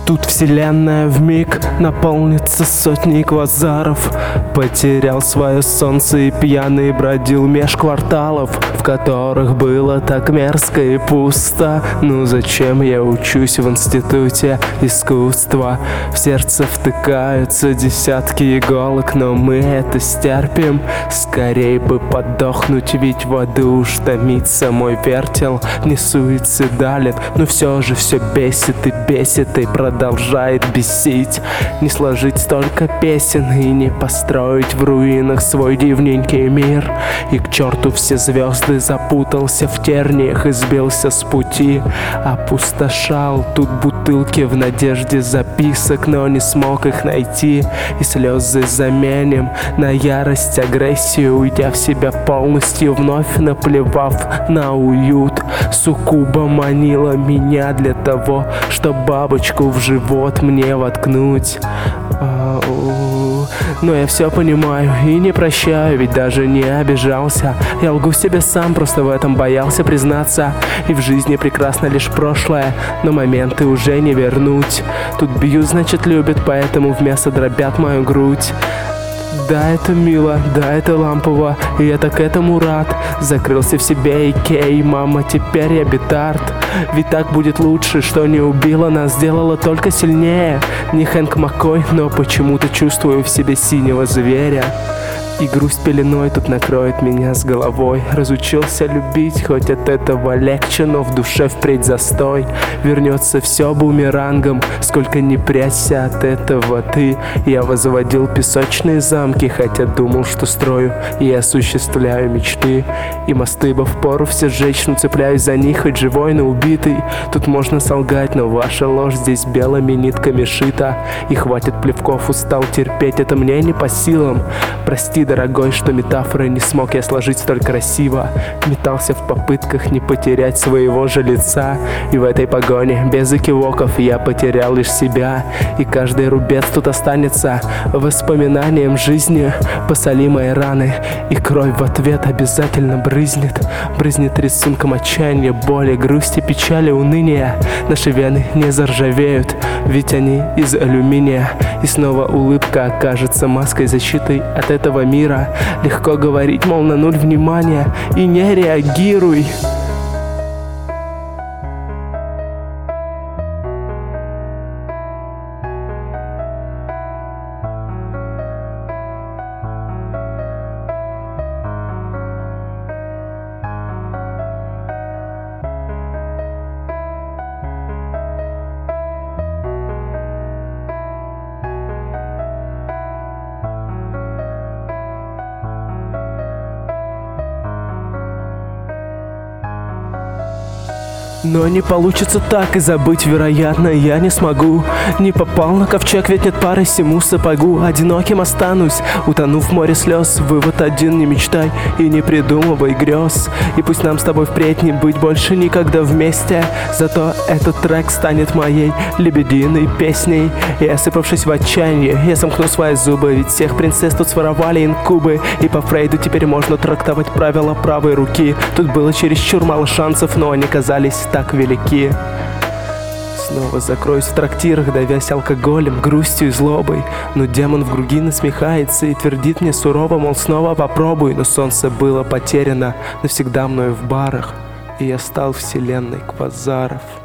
Тут вселенная вмиг наполнится сотней квазаров. Потерял свое солнце и пьяный бродил меж кварталов, в которых было так мерзко и пусто. Ну зачем я учусь в институте искусства? В сердце втыкаются десятки иголок, но мы это стерпим. Скорей бы подохнуть, ведь в аду уж томится мой вертел. Не суицидален, но все же все бесит и продолжает бесить. Не сложить столько песен и не построить в руинах свой дивненький мир. И к черту все звезды, запутался в терниях и сбился с пути. Опустошал тут бутылки в надежде записок, но не смог их найти. И слезы заменим на ярость, агрессию, уйдя в себя полностью, вновь наплевав на уют. Суккуба манила меня для того, чтоб бабочку в живот мне воткнуть. Но я все понимаю и не прощаю, ведь даже не обижался. Я лгу себе сам, просто в этом боялся признаться. И в жизни прекрасно лишь прошлое, но моменты уже не вернуть. Тут бьют, значит любят, поэтому в мясо дробят мою грудь. Да, это мило, да, это лампово, и я так этому рад. Закрылся в себе, икей, мама, теперь я бетард. Ведь так будет лучше, что не убило нас, сделало только сильнее. Не Хэнк Маккой, но почему-то чувствую в себе синего зверя. И грусть пеленой тут накроет меня с головой. Разучился любить, хоть от этого легче, но в душе впредь застой. Вернется все бумерангом, сколько не прячься от этого ты. Я возводил песочные замки, хотя думал, что строю и осуществляю мечты. И мосты бы впору все сжечь, но цепляюсь за них, хоть живой, но убитый. Тут можно солгать, но ваша ложь здесь белыми нитками шита. И хватит плевков, устал терпеть, это мне не по силам. Прости, дорогой, что метафоры не смог я сложить столь красиво. Метался в попытках не потерять своего же лица. И в этой погоне без экивоков я потерял лишь себя. И каждый рубец тут останется воспоминанием жизни. Посоли мои раны, и кровь в ответ обязательно брызнет. Брызнет рисунком отчаяния, боли, грусти, печали, уныния. Наши вены не заржавеют, ведь они из алюминия. И снова улыбка окажется маской, защитой от этого мира. Легко говорить, мол, на нуль внимания, и не реагируй. Но не получится так, и забыть, вероятно, я не смогу. Не попал на ковчег, ведь нет пары всему сапогу. Одиноким останусь, утонув в море слез. Вывод один: не мечтай и не придумывай грез. И пусть нам с тобой впредь не быть больше никогда вместе, зато этот трек станет моей лебединой песней. И осыпавшись в отчаянии, я сомкну свои зубы, ведь всех принцесс тут своровали инкубы. И по Фрейду теперь можно трактовать правила правой руки. Тут было чересчур мало шансов, но они казались так велики. Снова закроюсь в трактирах, давясь алкоголем, грустью и злобой. Но демон в груди насмехается и твердит мне сурово, мол, снова попробуй. Но солнце было потеряно навсегда мною в барах, и я стал вселенной квазаров.